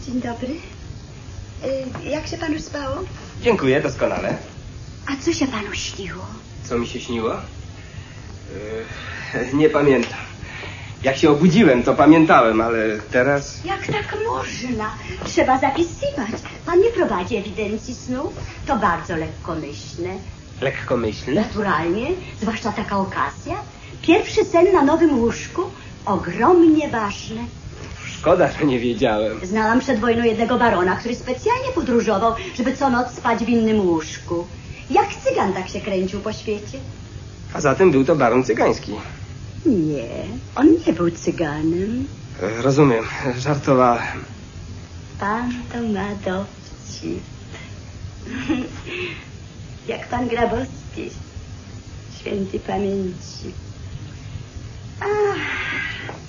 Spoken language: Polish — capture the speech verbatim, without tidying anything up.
Dzień dobry. Y, jak się panu spało? Dziękuję, doskonale. A co się panu śniło? Co mi się śniło? Yy, nie pamiętam. Jak się obudziłem, to pamiętałem, ale teraz... Jak tak można? Trzeba zapisywać. Pan nie prowadzi ewidencji snów? To bardzo lekkomyślne. Lekkomyślne? Naturalnie, zwłaszcza taka okazja. Pierwszy sen na nowym łóżku, ogromnie ważne. Szkoda, że nie wiedziałem. Znałam przed wojną jednego barona, który specjalnie podróżował, żeby co noc spać w innym łóżku. Jak cygan tak się kręcił po świecie? A zatem był to baron cygański. Nie, on nie był cyganem. Rozumiem, żartowałem. Pan to ma dowcip. Jak pan Grabowski, świętej pamięci. Ach.